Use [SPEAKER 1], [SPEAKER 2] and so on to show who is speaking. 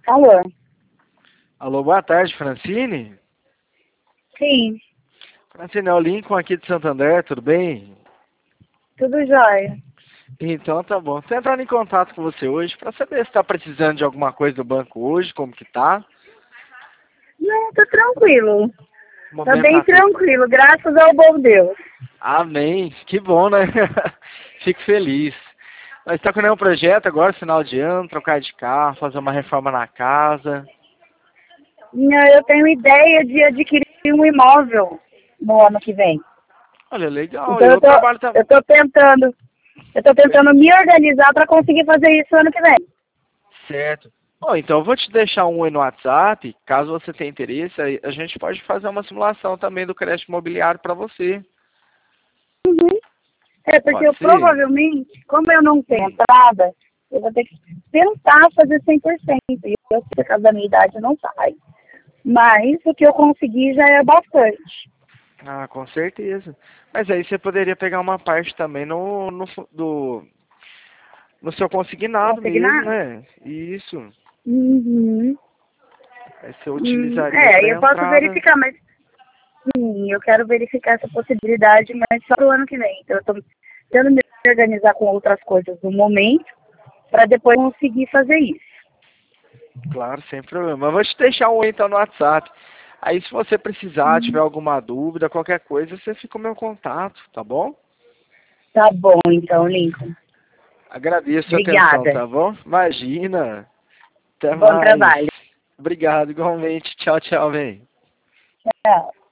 [SPEAKER 1] Alô?
[SPEAKER 2] Alô, boa tarde, Francine.
[SPEAKER 1] Sim,
[SPEAKER 2] Francine, é o Lincoln aqui de Santo André, tudo bem?
[SPEAKER 1] tudo jóia.
[SPEAKER 2] Então tá bom. Tô entrando em contato com você hoje para saber se tá precisando de alguma coisa do banco hoje, como que tá.
[SPEAKER 1] Não, tá tranquilo.
[SPEAKER 2] O
[SPEAKER 1] Tá
[SPEAKER 2] momento
[SPEAKER 1] bem
[SPEAKER 2] tá tudo.
[SPEAKER 1] tranquilo, graças ao bom Deus.
[SPEAKER 2] Amém. Que bom, né? Fico feliz. Mas tá com nenhum projeto agora, final de ano, trocar de carro, fazer uma reforma na casa.
[SPEAKER 1] Não, eu tenho ideia de adquirir um imóvel no ano que vem.
[SPEAKER 2] Olha, legal.
[SPEAKER 1] Então
[SPEAKER 2] Eu trabalho
[SPEAKER 1] eu
[SPEAKER 2] também.
[SPEAKER 1] tô tentando, eu tô tentando me organizar para conseguir fazer isso ano que vem.
[SPEAKER 2] Certo. Bom, então eu vou te deixar um aí no WhatsApp. Caso você tenha interesse, aí a gente pode fazer uma simulação também do crédito imobiliário para você.
[SPEAKER 1] Uhum. É, porque
[SPEAKER 2] Pode
[SPEAKER 1] eu
[SPEAKER 2] ser?
[SPEAKER 1] provavelmente, como eu não tenho entrada, eu vou ter que tentar fazer 100%. E eu sei que por causa da minha idade não sai. Mas o que eu consegui já é bastante.
[SPEAKER 2] Ah, com certeza. Mas aí você poderia pegar uma parte também no seu consignado mesmo,
[SPEAKER 1] Consignar?
[SPEAKER 2] né? Isso.
[SPEAKER 1] Uhum.
[SPEAKER 2] Aí você utilizaria
[SPEAKER 1] É,
[SPEAKER 2] para
[SPEAKER 1] eu posso
[SPEAKER 2] entrada.
[SPEAKER 1] verificar, mas sim, eu quero verificar essa possibilidade, mas só pro ano que vem. Então, eu estou tentando me organizar com outras coisas no momento, para depois conseguir fazer isso.
[SPEAKER 2] Claro, sem problema. Eu vou te deixar um então no WhatsApp. Aí se você precisar, tiver
[SPEAKER 1] Hum.
[SPEAKER 2] alguma dúvida, qualquer coisa, você fica o meu contato, tá bom?
[SPEAKER 1] Tá bom, então, Lincoln.
[SPEAKER 2] Agradeço a atenção,
[SPEAKER 1] Obrigada.
[SPEAKER 2] tá bom? Imagina. Até
[SPEAKER 1] Bom
[SPEAKER 2] mais.
[SPEAKER 1] trabalho.
[SPEAKER 2] Obrigado, igualmente. Tchau, tchau, velho.
[SPEAKER 1] Tchau.